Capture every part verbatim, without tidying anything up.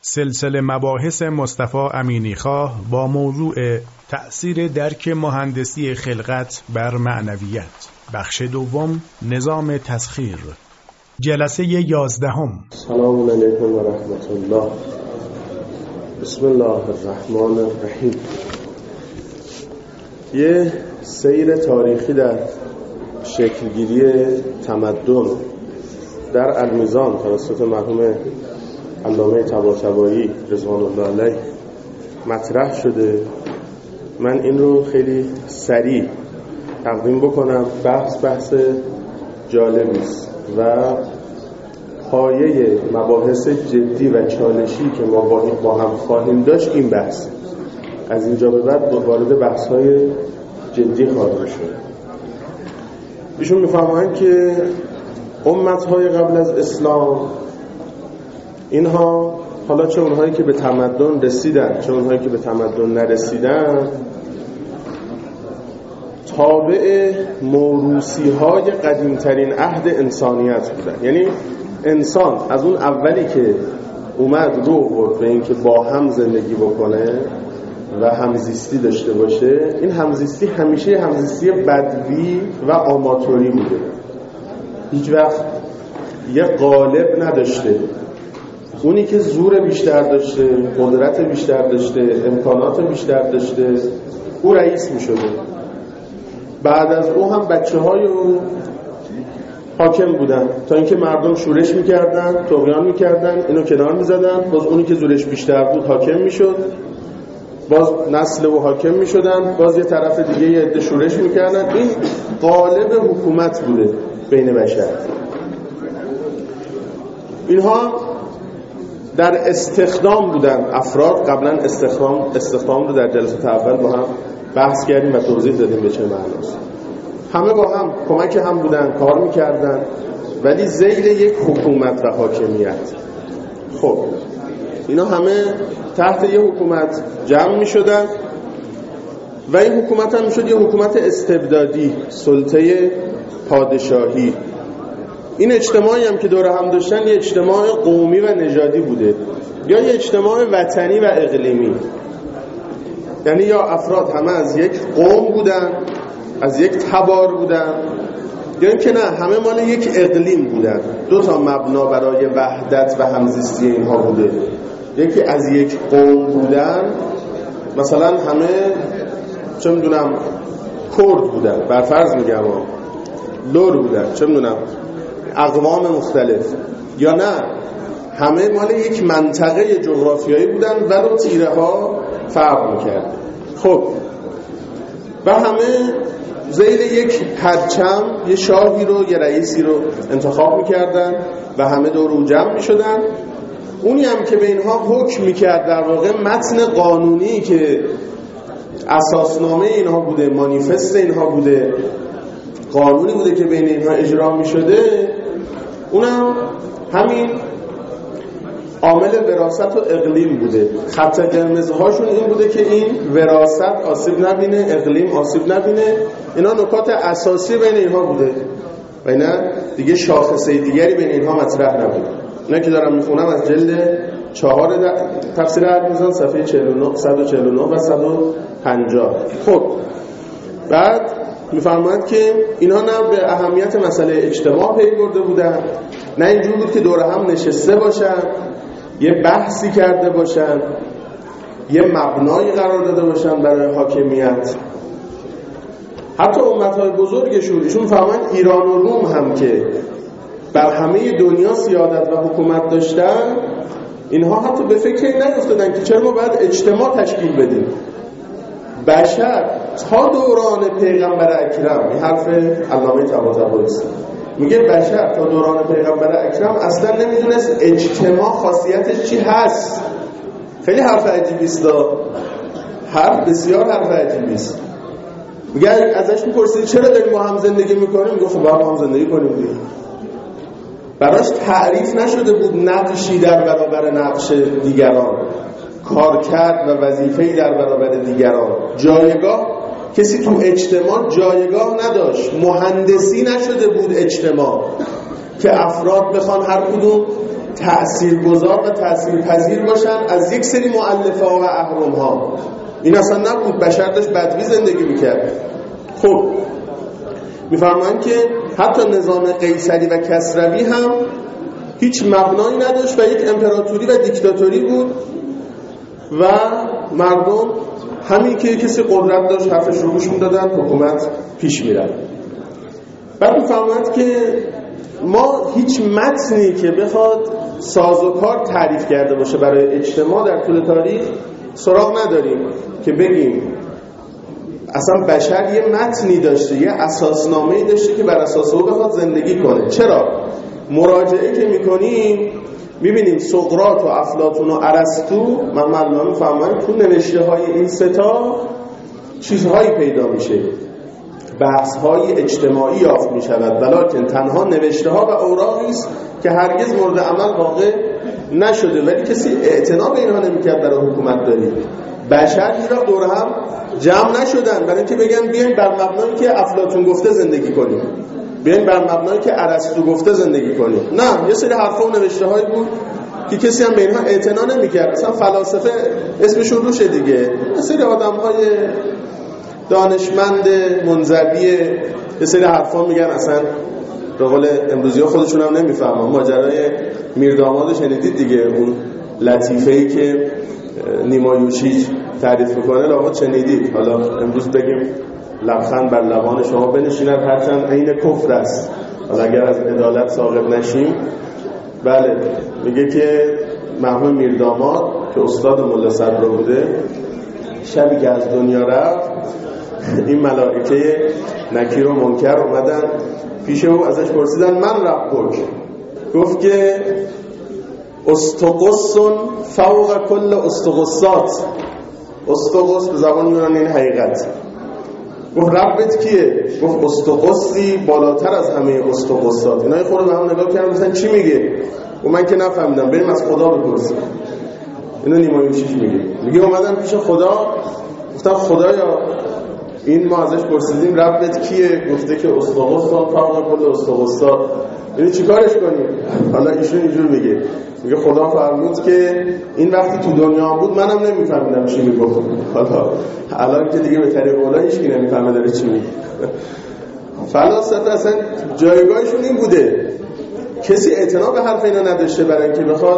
سلسله مباحث مصطفی امینیخواه با موضوع تأثیر درک مهندسی خلقت بر معنویت، بخش دوم، نظام تسخیر، جلسه یازدهم. سلام علیکم و رحمت الله. بسم الله الرحمن الرحیم. یه سیر تاریخی در شکلگیری تمدن در المیزان توسط مرحوم علامه طباطبایی رضوان الله علیه مطرح شده. من این رو خیلی سریع تقدیم بکنم. بحث بحث جالبی است و پایه مباحث جدی و چالشی که ما با هم خواهیم داشت این بحث. از اینجا به بعد وارد بحث‌های جدی خواهیم شد. ایشون می‌فرمایند که امت‌های قبل از اسلام، اینها، حالا چه اونهایی که به تمدن رسیدن چه اونهایی که به تمدن نرسیدن، تابع موروثی‌های قدیمترین عهد انسانیت بودن. یعنی انسان از اون اولی که اومد رو برد به این که با هم زندگی بکنه و همزیستی داشته باشه، این همزیستی همیشه همزیستی بدوی و آماتوری بوده. هیچ وقت یه غالب نداشته. اونی که زور بیشتر داشته، قدرت بیشتر داشته، امکانات بیشتر داشته، او رئیس می شده. بعد از او هم بچه های او حاکم بودن تا اینکه مردم شورش میکردن، طغیان میکردن، اینو کنار میزدن، باز اونی که زورش بیشتر بود حاکم میشد، باز نسل او حاکم میشدن، باز یه طرف دیگه یه عده شورش میکردن. این غالب حکومت بوده بین بشر. اینها در استخدام بودن. افراد قبلا استخدام استخدام رو در جلسات اول با هم بحث کردیم و توضیح دادیم به چه معناست. همه با هم کمک هم بودن، کار میکردن، ولی زیر یک حکومت و حاکمیت. خب اینا همه تحت یه حکومت جمع میشدن و این حکومت هم میشد یه حکومت استبدادی، سلطه پادشاهی. این اجتماعی هم که دور هم داشتن یه اجتماع قومی و نژادی بوده، یا یه اجتماع وطنی و اقلیمی. یعنی یا افراد همه از یک قوم بودن، از یک تبار بودن، یا اینکه نه، همه مال یک اقلیم بودن. دو تا مبنا برای وحدت و همزیستی اینها بوده. یکی از یک قوم بودن، مثلا همه چه میدونم کرد بودن، بر فرض میگم لور بودن، چه میدونم اقوام مختلف، یا نه همه مال یک منطقه جغرافیایی بودن و رو تیره ها فرق میکرد. خب و همه زیر یک پرچم یه شاهی رو، یه رئیسی رو انتخاب میکردن و همه دور او جمع میشدن. اونی هم که به اینها حکم میکرد، در واقع متن قانونی که اساسنامه اینها بوده، مانیفست اینها بوده، قانونی بوده که بین اینها اجرا میشده، اونم همین عامل وراثت و اقلیم بوده. خط قرمزهاشون این بوده که این وراثت آسیب نبینه، اقلیم آسیب نبینه. اینا نکات اساسی بین اینها بوده و اینا دیگه شاخصه دیگری بین اینها مطرح نبوده. اینا که دارم میخونم از جلد چهار تفسیر المیزان صفحه چهل و نه، صد و چهل و نه و صد و پنجاه. خب بعد میفرماید که اینها نه به اهمیت مسئله اجتماع پی برده بودن، نه اینجور بود که دور هم نشسته باشن، یه بحثی کرده باشن، یه مبنایی قرار داده باشن برای حاکمیت. حتی امتهای بزرگشون، ایشون فهمن ایران و روم هم که بر همه دنیا سیادت و حکومت داشتن، اینها حتی به فکر این نیفتادن که چرا ما باید اجتماع تشکیل بدیم. بشر تا دوران پیغمبر اکرم، این حرف علامه طباطبایی است، میگه بشر تا دوران پیغمبر اکرم اصلا نمیدونست اجتماع خاصیتش چی هست. خیلی حرف عجیبی است، حرف بسیار حرف عجیبی است. میگه ازش میپرسید چرا داریم با هم زندگی میکنیم؟ میگه خب با هم زندگی کنیم دیگه. براش تعریف نشده بود نقشی در برابر نقش دیگران، کارکرد و وظیفه‌ای در برابر دیگران. جایگاه، کسی تو اجتماع جایگاه نداشت. مهندسی نشده بود اجتماع که افراد بخوان هر کدوم تأثیرگذار و تأثیرپذیر باشن از یک سری مؤلفه ها و اهرم ها. این اصلا نبود، بشر داشت بدوی زندگی میکرد. خب میفرمایند که حتی نظام قیصری و کسروی هم هیچ مبنایی نداشت و یک امپراتوری و دیکتاتوری بود و مردم همین که کسی قدرت داشت حرفش رو گوش میدادن، حکومت پیش میرفت. بعد میفرمایند که ما هیچ متنی که بخواد سازوکار تعریف کرده باشه برای اجتماع در طول تاریخ سراغ نداریم که بگیم اصلا بشر یه متنی داشته، یه اساسنامه‌ای داشته که بر اساس او بخواد زندگی کنه. چرا؟ مراجعه که میکنیم میبینیم سقراط و افلاطون و ارسطو، من معلومه میفهمم تو نوشته های این ستا چیزهایی پیدا میشه، بحث های اجتماعی یافت میشود، ولیکن تنها نوشته ها و اوراقی است که هرگز مورد عمل واقع نشده، ولی کسی اعتنا به اینها نمیکرد برای حکومت داری. بشر هیچ وقت دور هم جمع نشدن برای اینکه بگن بیاین بر مبنایی که افلاطون گفته زندگی کنیم، بیاین بر مبنایی که ارسطو گفته زندگی کنیم. نه، یه سری حرفا و نوشته هایی بود که کسی هم به اینها اعتنا نمیکرد. مثلا فلاسفه اسمشون روشه دیگه، یه سری آدم‌های دانشمند منزوی یه سری حرفا میگن، اصلا به قول امروزی‌ها خودشون هم نمیفهمن. ماجرای میرداماد شنیدید دیگه، اون لطیفه‌ای که نیما یوشیج تعریف میکنه لابد شنیدید. حالا امروز بگیم لبخند بر لبان شما بنشیند هرچند عین کفر است، حالا اگر از عدالت ساقط نشیم. بله، میگه که مرحوم میرداماد که استاد ملا صدرا بوده، شبی که از دنیا رفت این ملائکه نکیر و منکر اومدن پیش او، ازش پرسیدن من ربک، گفت که استقصن فوق کل استقصات. استقص به زبان یونانی این حقیقت. گفت ربت کیه؟ گفت استقصی بالاتر از همه استقصات. اینا خود به هم نگاه کردن مثلا چی میگه؟ و من که نفهمیدم، بریم از خدا بپرسیم. اینو نیما یوشیج میگه، میگه اومدن پیش خدا، گفتن خدایا این ما ازش پرسیدیم ربت کیه؟ گفته که استقصان فوق کل استقصات. یعنی چیکارش کنیم؟ حالا ایشون اینجور میگه، میگه خدا فرمود که این وقتی تو دنیا بود منم نمیفهمیدم چی میگفت، حالا الان که دیگه به طریق اولا هیچ کی نمیفهمه داره چی میگه. فلاسفه اصلا جایگاهشون این بوده، کسی اعتنا به حرف اینا نداشته برای اینکه بخواد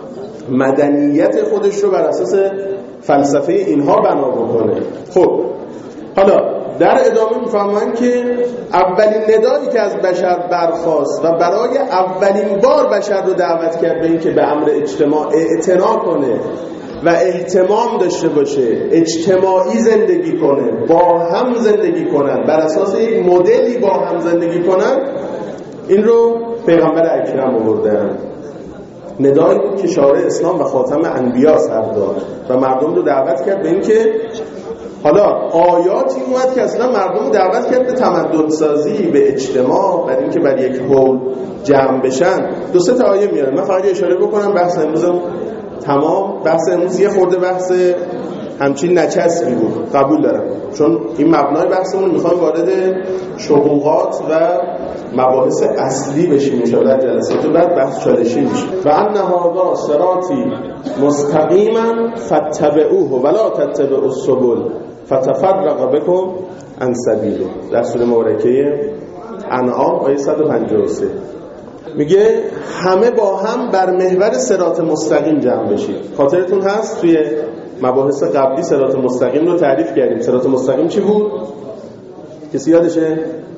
مدنیت خودش رو بر اساس فلسفه اینها بنا بکنه. خب حالا در ادامه میفهمن که اولین ندایی که از بشر برخاست و برای اولین بار بشر رو دعوت کرد به این که به امر اجتماع اعتنا کنه و اهتمام داشته باشه، اجتماعی زندگی کنه، با هم زندگی کنن، بر اساس یک مدلی با هم زندگی کنن، این رو پیغمبر اکرم آوردن. ندایی بود که شارع اسلام و خاتم انبیا سر داد و مردم رو دعوت کرد به این که حالا آیاتی اومد که اصلا مردم دعوت کرد به تمدن سازی، به اجتماع، برای اینکه بر یک حول جمع بشن. دو سه تا آیه میاره، من فقط اشاره بکنم. بحث امروزم تمام، بحث امروز یه خورده بحث همچین نچسبی بود، قبول دارم، چون این مبنای بحثمون میخوایم وارد شقوقات و مباحث اصلی بشیم ان شاء الله جلسات بعد بحث چالشی میشه. و ان هذا صراطی مستقیما فاتبعوه ولا تتبعوا السبل فتفرق بكم عن سبیله. در سوره مبارکه انعام آیه صد و پنجاه و سه میگه همه با هم بر محور صراط مستقیم جمع بشید. خاطرتون هست توی مباحث قبلی صراط مستقیم رو تعریف کردیم. صراط مستقیم چی بود؟ کسی یادشه؟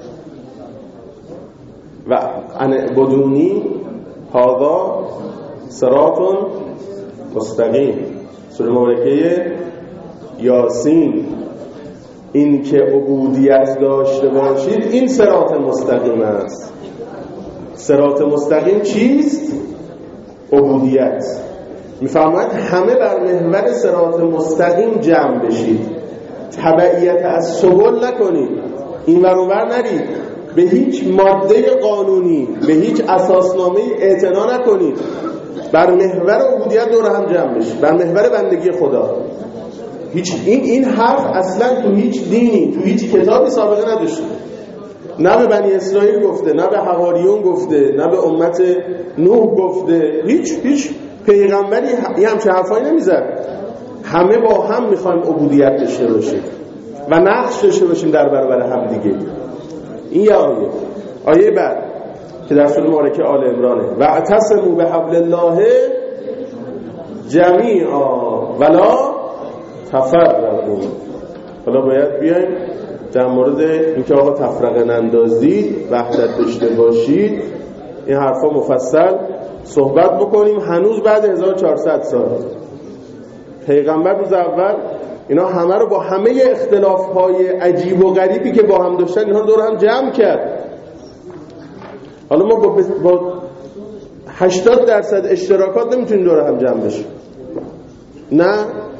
و ان بدونی هذا صراط مستقیم. سوره مبارکه یاسین، این که عبودیت داشته باشید این صراط مستقیم است. صراط مستقیم چیست؟ عبودیت. میفرماید همه بر محور صراط مستقیم جمع بشید، تبعیت از سبل نکنید، این ور اون ور نرید، به هیچ ماده قانونی، به هیچ اساسنامه اعتنا نکنید، بر محور عبودیت دور هم جمع بشید، بر محور بندگی خدا. هیچ این این حرف اصلا تو هیچ دینی، تو هیچ کتابی سابقه نداشته. نه به بنی اسرائیل گفته، نه به حواریون گفته، نه به امت نوح گفته. هیچ هیچ پیغمبری یه همچه حرفایی نمیزد. همه با هم میخوایم عبودیت داشته باشیم و نقش داشته باشیم در برابر هم دیگه. این یه آیه. آیه بعد که در سوره مبارکه آل عمرانه، واعتصموا بحبل الله جمیعا ولا تفرقوا. حالا باید بیایم در مورد اینکه آقا تفرقه نندازید، وحدت داشته باشید، این حرفا مفصل صحبت بکنیم. هنوز بعد هزار و چهارصد سال پیغمبر روز اول اینا همه رو با همه اختلاف‌های عجیب و غریبی که با هم داشتن اینها دور هم جمع کرد. حالا ما با, با هشتاد درصد اشتراکات نمیتونیم دور هم جمع بشیم. نه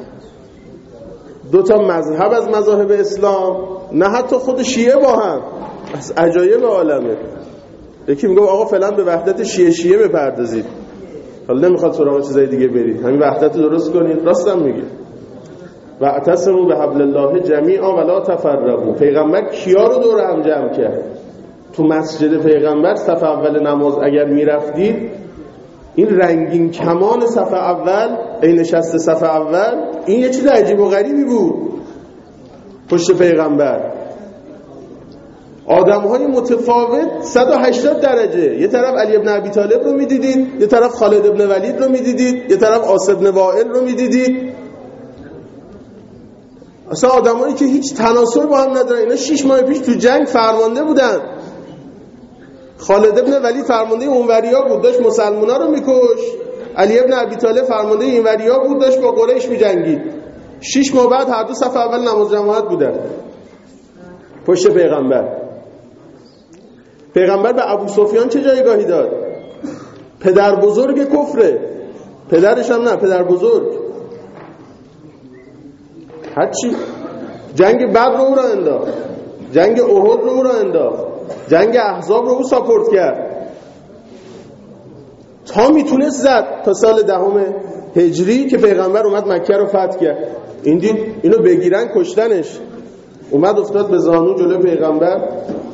دو تا مذهب از مذاهب اسلام، نه حتی خود شیعه با هم. از عجایب عالمه. یکی میگه آقا فعلا به وحدت شیعه شیعه بپردازید، حالا نمیخواد سراغ چیزای دیگه برید، همین وحدت رو درست کنید. راستم میگه واعتصموا بحبل الله جمیعا ولا تفرقوا. پیغمبر کیا رو دور هم جمع کرد؟ تو مسجد پیغمبر صف اول نماز اگر میرفتید، این رنگین کمان صف اول، این نشست صف اول، این یه چیز عجیب و غریبی بود پشت پیغمبر. آدم‌های متفاوت صد و هشتاد درجه، یه طرف علی ابن ابی طالب رو می‌دیدید، یه طرف خالد ابن ولید رو می‌دیدید، یه طرف عاص ابن وائل رو می‌دیدید. اصلا آدمایی که هیچ تناسب با هم ندارن. اینا شش ماه پیش تو جنگ فرمانده بودن. خالد ابن ولید فرمانده اونوریا بود، داشت مسلمونا رو میکش. علی ابن ابی طالب فرمانده اینوریا بود، داشت با قریش میجنگید. شش ماه بعد هر دو صف اول نماز جماعت بودن پشت پیغمبر. پیغمبر به ابو سفیان چه جایگاهی داد؟ پدر بزرگ کفره. پدرش هم نه، پدر بزرگ. هرچی جنگ بدر رو او را انداخت، جنگ احد رو او را انداخت، جنگ احزاب رو او ساپورت کرد. تا میتونست زد تا سال دهم هجری که پیغمبر اومد مکه رو فتح کرد. این دید اینو بگیرن کشتنش. اومد افتاد به زانو جلوی پیغمبر.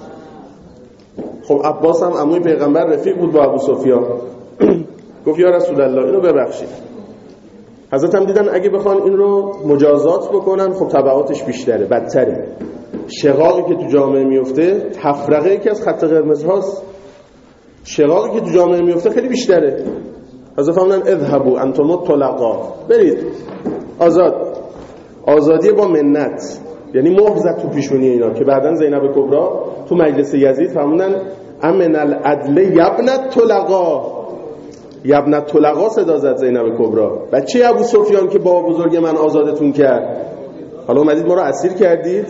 خب عباس هم عموی پیغمبر رفیق بود با ابو سفیان. گفت یا رسول الله اینو ببخشید. حضرت هم دیدن اگه بخوان این رو مجازات بکنن خب تبعاتش بیشتره، بدتره. شقاقی که تو جامعه میفته، تفرقه یکی از خط قرمز هاست. شقاقی که تو جامعه میفته خیلی بیشتره. حضرت فرمودن اذهبوا انتم الطلقاء، برید آزاد. آزادی با منت، یعنی مهر زد تو پیشونی اینا که بعدن زینب کبری تو مجلس یزید فرمودن امن العدل یبنت طلقا. یبنت طلقا صدا زد زینب کبری، بچه ابو سفیان که بابا بزرگ من آزادتون کرد، حالا اومدید ما رو اسیر کردید.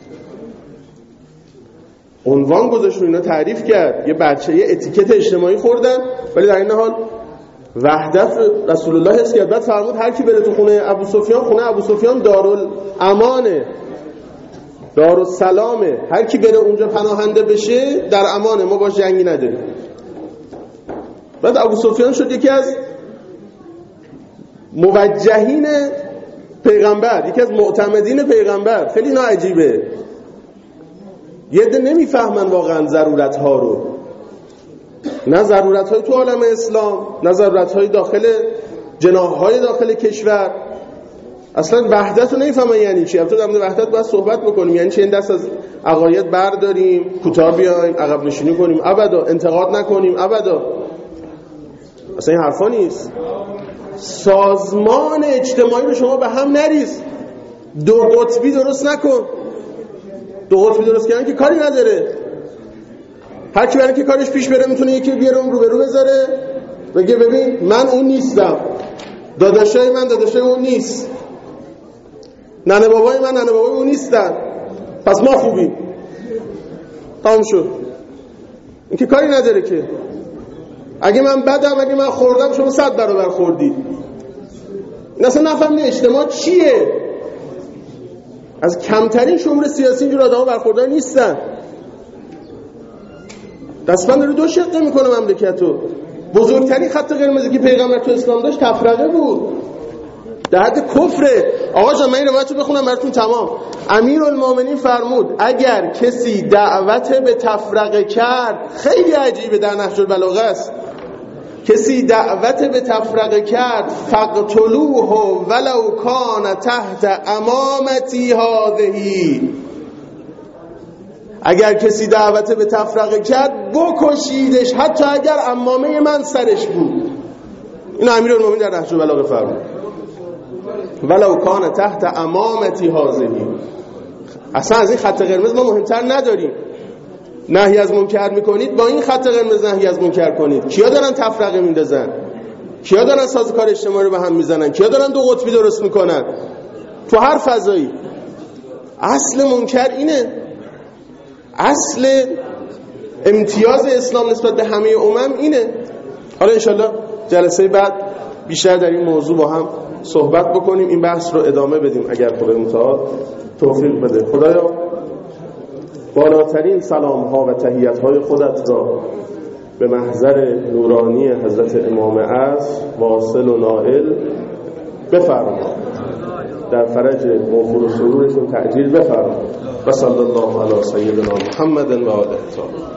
عنوان گذاشت اینا تعریف کرد، یه بچه یه اتیکت اجتماعی خوردن، ولی در این حال وحدت رسول الله حس کرد. بعد فرمود هر کی بره تو خونه ابو سفیان، خونه ابو سفیان دارالامانه، دارالسلامه، هر کی بره اونجا پناهنده بشه در امانه، ما باش جنگی نداریم. بعد ابو سفیان شد یکی از موجهین پیغمبر، یکی از معتمدین پیغمبر. خیلی ناعجیبه، یه عده نمیفهمن واقعا ضرورت ها رو، نه ضرورت های تو عالم اسلام، نه ضرورت های داخل جناح های داخل کشور. اصلا وحدت رو نمیفهمن یعنی چی. البته در مورد وحدت باید صحبت بکنیم، یعنی چی این دست از عقاید برداریم، کوتاه بیایم، عقب نشینی کنیم، ابدا انتقاد نکنیم، ابدا. اصلا این حرفا نیست. سازمان اجتماعی رو شما به هم نریز، دو قطبی درست نکن. دو قطبی درست کردن که کاری نداره. هر کی برای که کارش پیش بره میتونه یکی بیاره اون رو به رو بذاره بگه ببین من اون نیستم، داداشای من داداشای اون نیست، ننه بابای من ننه بابای اون نیستن، پس ما خوبیم. تمام شد. این که کاری نداره که. اگه من بدم، اگه من خوردم، شما صد برابر خوردید. این اصلا نفهمید اجتماع چیه. از کمترین شمور سیاسی اینجور آدم ها برخوردار نیستن. دستبند رو دو شقه میکنه مملکتو. بزرگترین خط قرمزی که پیغمبر تو اسلام داشت تفرقه بود. در حد کفره. آقا جان من این روایت رو بخونم براتون تمام. امیرالمومنین فرمود اگر کسی دعوت به تفرقه کرد، خیلی عجیبه، در نهج البلاغه است، کسی دعوت به تفرقه کرد فقتلوه ولو کان تحت امامتی هذه، اگر کسی دعوت به تفرقه کرد بکشیدش حتی اگر عمامه من سرش بود. این امیرالمومنین در نهج البلاغه فرمود ولو کان تحت امامتی هذه. اصلا از این خط قرمز ما مهمتر نداریم. نهی از منکر میکنید، با این خط قرمز نهی از منکر کنید. کیا دارن تفرقه میندازن؟ کیا دارن سازوکار اجتماعی رو به هم میزنن؟ کیا دارن دو قطبی درست میکنن؟ تو هر فضایی اصل منکر اینه. اصل امتیاز اسلام نسبت به همه امم اینه. حالا انشالله جلسه بعد بیشتر در این موضوع با هم صحبت بکنیم، این بحث رو ادامه بدیم اگر خدای متعال توفیق بده. خدایا بالاترین سلام ها و تحیت های خودت را به محضر نورانی حضرت امام عصر واصل و نائل بفرما، در فرج موفور و سرورشون تعجیل بفرما. و صلی الله علی سیدنا محمد و آله.